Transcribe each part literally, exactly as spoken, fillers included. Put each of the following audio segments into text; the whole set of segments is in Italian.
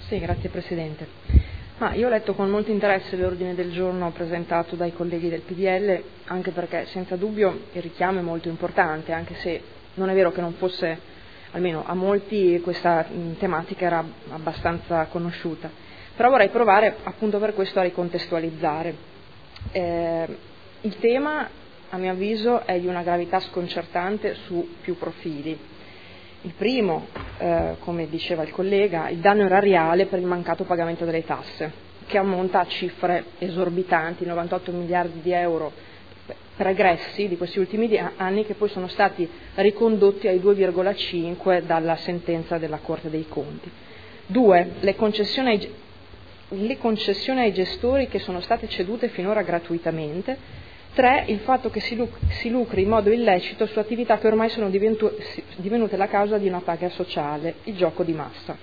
Sì, grazie Presidente. Ma io ho letto con molto interesse l'ordine del giorno presentato dai colleghi del P D L, anche perché senza dubbio il richiamo è molto importante, anche se non è vero che non fosse, almeno a molti questa mh, tematica era abbastanza conosciuta. Però vorrei provare appunto per questo a ricontestualizzare. Eh, il tema, a mio avviso, è di una gravità sconcertante su più profili. Il primo, eh, come diceva il collega, il danno erariale per il mancato pagamento delle tasse, che ammonta a cifre esorbitanti, novantotto miliardi di euro pregressi di questi ultimi anni, che poi sono stati ricondotti ai due virgola cinque dalla sentenza della Corte dei Conti. Due, le concessioni ai, le concessioni ai gestori che sono state cedute finora gratuitamente. Tre, il fatto che si, luc- si lucri in modo illecito su attività che ormai sono diventu- divenute la causa di una paga sociale, il gioco di massa.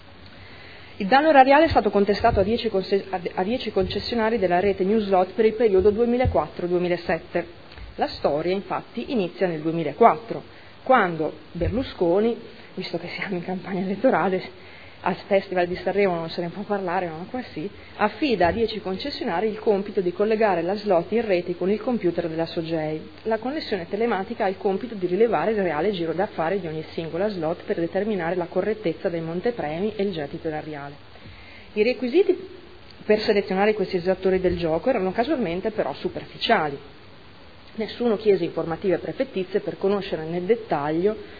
Il danno erariale è stato contestato a dieci conce- concessionari della rete Newslot per il periodo duemilaquattro duemilasette. La storia, infatti, inizia nel duemilaquattro, quando Berlusconi, visto che siamo in campagna elettorale, al Festival di Sanremo non se ne può parlare, ma qua sì, affida a dieci concessionari il compito di collegare la slot in rete con il computer della Sogei. La connessione telematica ha il compito di rilevare il reale giro d'affari di ogni singola slot per determinare la correttezza del montepremi e il gettito erariale. I requisiti per selezionare questi esattori del gioco erano casualmente però superficiali. Nessuno chiese informative prefettizie per conoscere nel dettaglio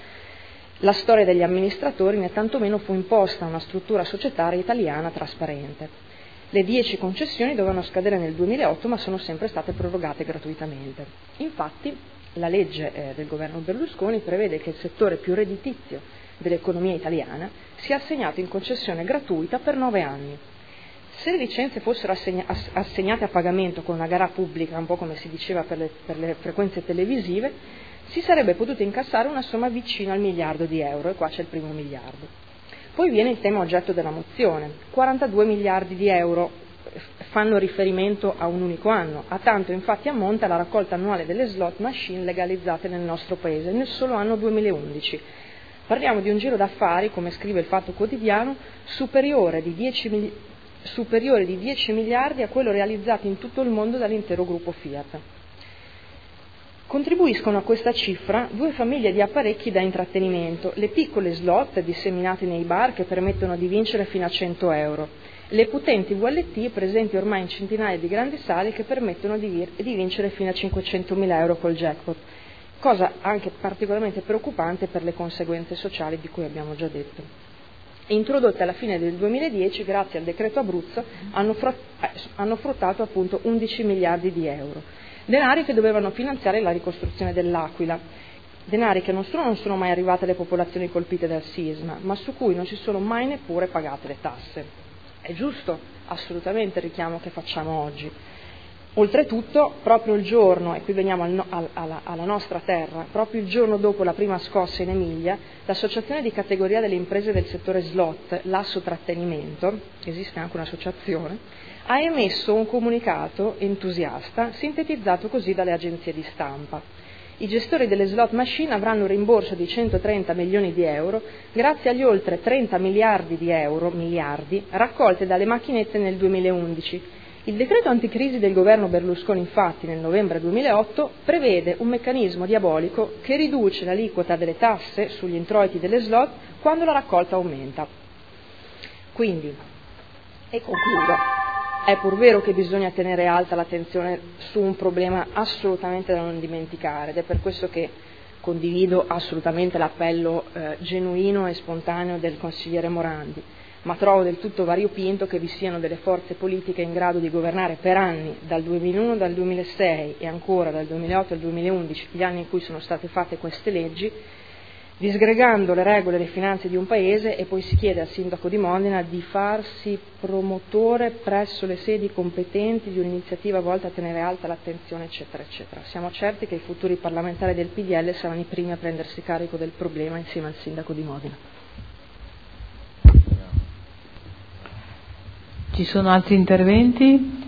la storia degli amministratori, né tantomeno fu imposta una struttura societaria italiana trasparente. Le dieci concessioni dovevano scadere nel duemilaotto, ma sono sempre state prorogate gratuitamente. Infatti, la legge eh, del governo Berlusconi prevede che il settore più redditizio dell'economia italiana sia assegnato in concessione gratuita per nove anni. Se le licenze fossero assegna- assegnate a pagamento con una gara pubblica, un po' come si diceva per le, per le frequenze televisive, si sarebbe potuto incassare una somma vicina al miliardo di euro, e qua c'è il primo miliardo. Poi viene il tema oggetto della mozione. quarantadue miliardi di euro fanno riferimento a un unico anno, a tanto infatti ammonta la raccolta annuale delle slot machine legalizzate nel nostro Paese nel solo anno duemilaundici. Parliamo di un giro d'affari, come scrive il Fatto Quotidiano, superiore di dieci, mili- superiore di dieci miliardi a quello realizzato in tutto il mondo dall'intero gruppo Fiat. Contribuiscono a questa cifra due famiglie di apparecchi da intrattenimento, le piccole slot disseminate nei bar che permettono di vincere fino a cento euro, le potenti V L T presenti ormai in centinaia di grandi sale che permettono di, vir- di vincere fino a cinquecentomila euro col jackpot, cosa anche particolarmente preoccupante per le conseguenze sociali di cui abbiamo già detto. Introdotte alla fine del duemiladieci, grazie al decreto Abruzzo, hanno, fr- hanno fruttato appunto undici miliardi di euro. Denari che dovevano finanziare la ricostruzione dell'Aquila, denari che non solo non sono mai arrivati alle popolazioni colpite dal sisma, ma su cui non si sono mai neppure pagate le tasse. È giusto? Assolutamente il richiamo che facciamo oggi. Oltretutto, proprio il giorno, e qui veniamo al no, al, alla, alla nostra terra, proprio il giorno dopo la prima scossa in Emilia, l'associazione di categoria delle imprese del settore slot, l'Asso Trattenimento, esiste anche un'associazione, ha emesso un comunicato entusiasta, sintetizzato così dalle agenzie di stampa. I gestori delle slot machine avranno un rimborso di centotrenta milioni di euro grazie agli oltre trenta miliardi di euro, miliardi, raccolte dalle macchinette nel duemilaundici. Il decreto anticrisi del governo Berlusconi, infatti, nel novembre duemilaotto, prevede un meccanismo diabolico che riduce l'aliquota delle tasse sugli introiti delle slot quando la raccolta aumenta. Quindi, e concludo, è pur vero che bisogna tenere alta l'attenzione su un problema assolutamente da non dimenticare, ed è per questo che condivido assolutamente l'appello eh, genuino e spontaneo del consigliere Morandi, ma trovo del tutto variopinto che vi siano delle forze politiche in grado di governare per anni, dal duemilauno, dal duemilasei e ancora dal duemilaotto al duemilaundici, gli anni in cui sono state fatte queste leggi, disgregando le regole e le finanze di un paese, e poi si chiede al sindaco di Modena di farsi promotore presso le sedi competenti di un'iniziativa volta a tenere alta l'attenzione, eccetera, eccetera. Siamo certi che i futuri parlamentari del P D L saranno i primi a prendersi carico del problema insieme al sindaco di Modena. Ci sono altri interventi?